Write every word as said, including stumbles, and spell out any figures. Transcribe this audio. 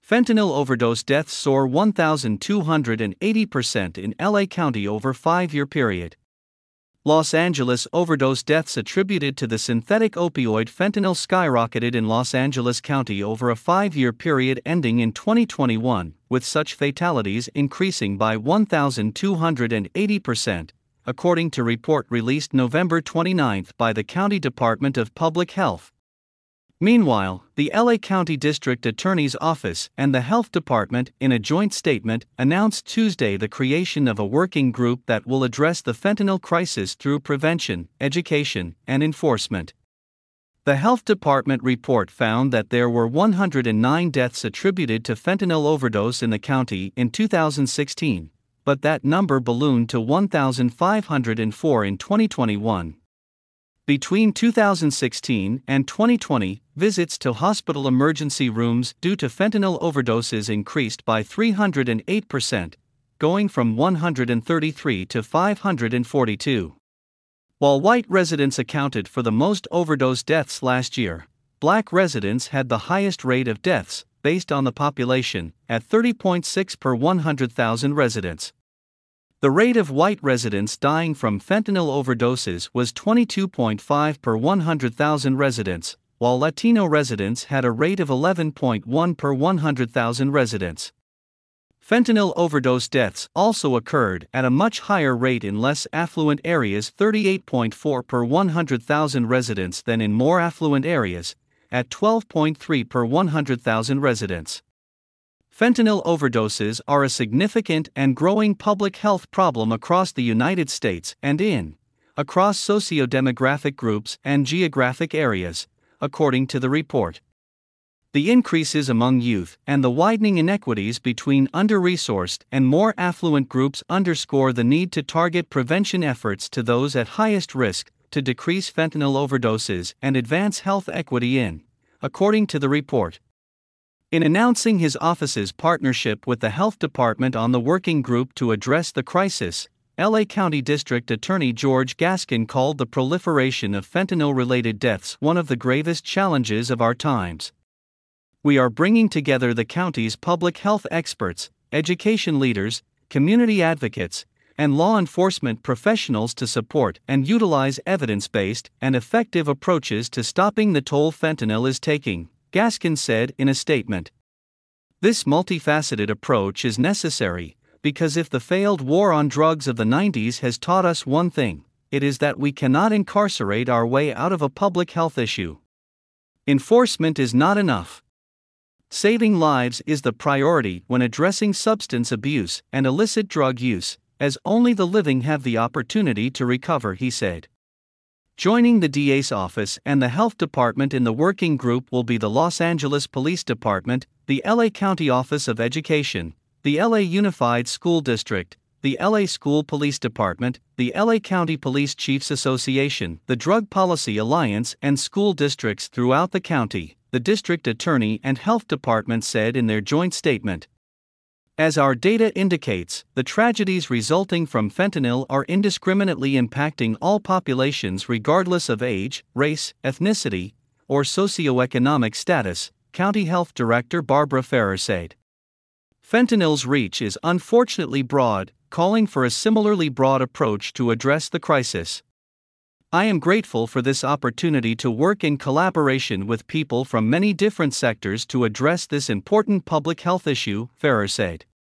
Fentanyl overdose deaths soar one thousand two hundred eighty percent in L A County over five-year period. Los Angeles overdose deaths attributed to the synthetic opioid fentanyl skyrocketed in Los Angeles County over a five-year period ending in twenty twenty-one, with such fatalities increasing by one thousand two hundred eighty percent, according to report released November twenty-ninth by the County Department of Public Health. Meanwhile, the L A County District Attorney's Office and the Health Department, in a joint statement, announced Tuesday the creation of a working group that will address the fentanyl crisis through prevention, education, and enforcement. The Health Department report found that there were one hundred nine deaths attributed to fentanyl overdose in the county in two thousand sixteen, but that number ballooned to one thousand five hundred four in twenty twenty-one. Between two thousand sixteen and twenty twenty, visits to hospital emergency rooms due to fentanyl overdoses increased by three hundred eight percent, going from one hundred thirty-three to five hundred forty-two. While white residents accounted for the most overdose deaths last year, black residents had the highest rate of deaths, based on the population, at thirty point six per one hundred thousand residents. The rate of white residents dying from fentanyl overdoses was twenty-two point five per one hundred thousand residents, while Latino residents had a rate of eleven point one per one hundred thousand residents. Fentanyl overdose deaths also occurred at a much higher rate in less affluent areas, thirty-eight point four per one hundred thousand residents, than in more affluent areas, at twelve point three per one hundred thousand residents. Fentanyl overdoses are a significant and growing public health problem across the United States and in, across socio-demographic groups and geographic areas, according to the report. The increases among youth and the widening inequities between under-resourced and more affluent groups underscore the need to target prevention efforts to those at highest risk to decrease fentanyl overdoses and advance health equity in, according to the report. In announcing his office's partnership with the Health Department on the working group to address the crisis, L A County District Attorney George Gaskin called the proliferation of fentanyl-related deaths one of the gravest challenges of our times. We are bringing together the county's public health experts, education leaders, community advocates, and law enforcement professionals to support and utilize evidence-based and effective approaches to stopping the toll fentanyl is taking, Gaskin said in a statement. This multifaceted approach is necessary, because if the failed war on drugs of the nineties has taught us one thing, it is that we cannot incarcerate our way out of a public health issue. Enforcement is not enough. Saving lives is the priority when addressing substance abuse and illicit drug use, as only the living have the opportunity to recover, he said. Joining the D A's office and the Health Department in the working group will be the Los Angeles Police Department, the L A County Office of Education, the L A Unified School District, the L A School Police Department, the L A County Police Chiefs Association, the Drug Policy Alliance, and school districts throughout the county, the District Attorney and Health Department said in their joint statement. As our data indicates, the tragedies resulting from fentanyl are indiscriminately impacting all populations regardless of age, race, ethnicity, or socioeconomic status, County Health Director Barbara Ferrer said. Fentanyl's reach is unfortunately broad, calling for a similarly broad approach to address the crisis. I am grateful for this opportunity to work in collaboration with people from many different sectors to address this important public health issue, Ferrer said.